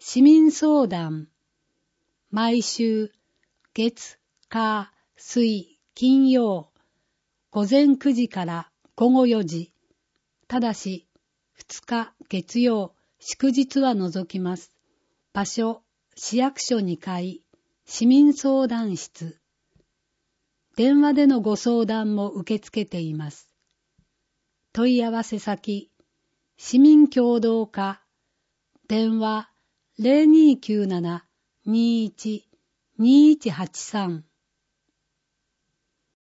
市民相談。毎週、月、火、水、金曜、午前9時から午後4時。ただし、2日月曜、祝日は除きます。場所、市役所2階、市民相談室。電話でのご相談も受け付けています。問い合わせ先、市民協働課、電話 0297-21-2183